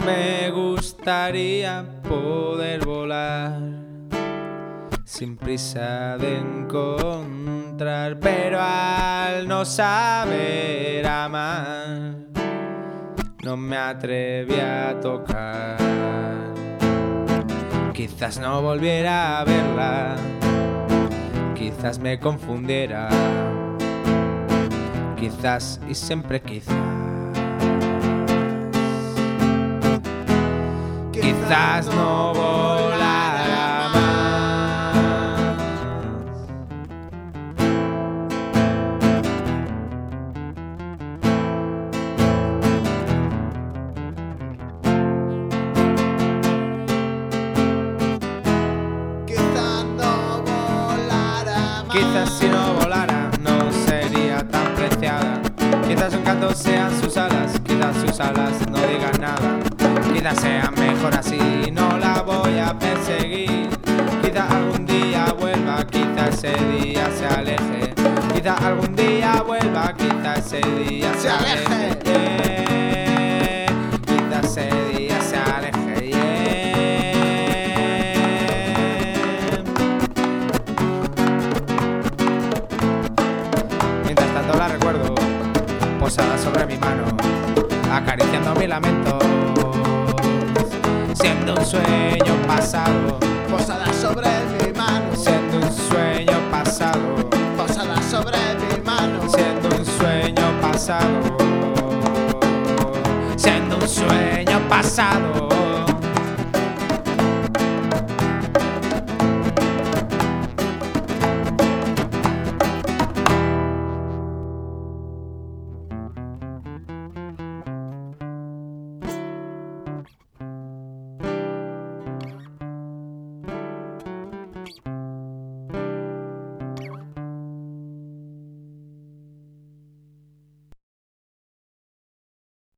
Me gustaría poder volar sin prisa de encontrar, pero al no saber amar no me atreví a tocar. Quizás no volviera a verla, quizás me confundiera, quizás y siempre quizás. Quizás no volará más. Quizás no volará más. Quizás si no volara no sería tan preciada. Quizás un canto sean sus alas, quizás sus alas no digan nada. Quizás sea mejor así, no la voy a perseguir. Quizás algún día vuelva, quizás ese día se aleje. Quizás algún día vuelva, quizás ese día se aleje. Quizás ese día se aleje. Mientras tanto la recuerdo, posada sobre mi mano, acariciando mi lamento. Siendo un sueño pasado, Posada sobre mi mano. siendo un sueño pasado, Posada sobre mi mano. siendo un sueño pasado, siendo un sueño pasado.